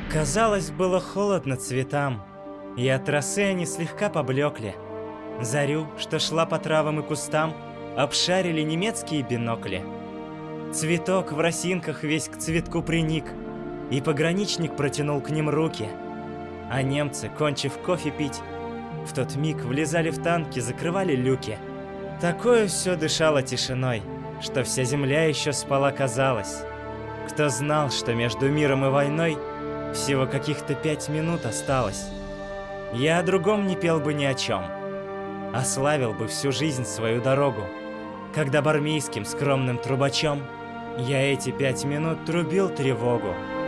Казалось, было холодно цветам, и от росы они слегка поблекли. Зарю, что шла по травам и кустам, обшарили немецкие бинокли. Цветок в росинках весь к цветку приник, и пограничник протянул к ним руки. А немцы, кончив кофе пить, в тот миг влезали в танки, закрывали люки. Такое все дышало тишиной, что вся земля еще спала, казалось. Кто знал, что между миром и войной всего каких-то 5 минут осталось. Я о другом не пел бы ни о чем, а славил бы всю жизнь свою дорогу, когда бармейским скромным трубачом я эти 5 минут трубил тревогу.